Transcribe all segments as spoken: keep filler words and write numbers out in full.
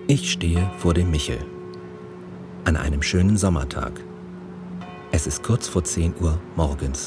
Ich stehe vor dem Michel. An einem schönen Sommertag. Es ist kurz vor zehn Uhr morgens.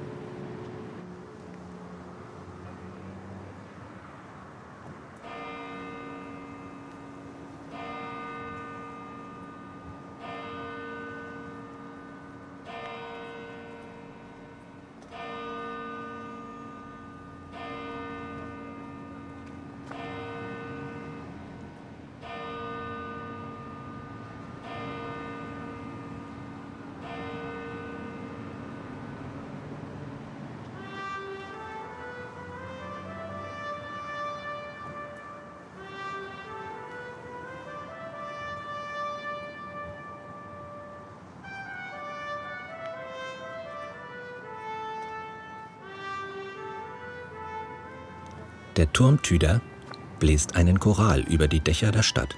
Der Turmtüder bläst einen Choral über die Dächer der Stadt.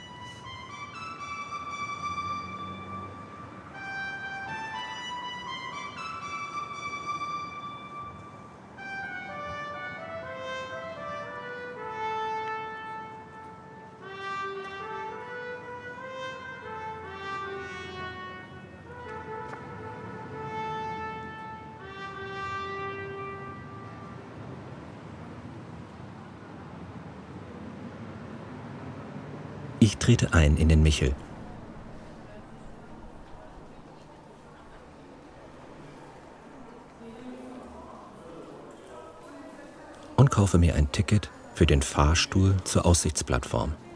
Ich trete ein in den Michel. Und kaufe mir ein Ticket für den Fahrstuhl zur Aussichtsplattform.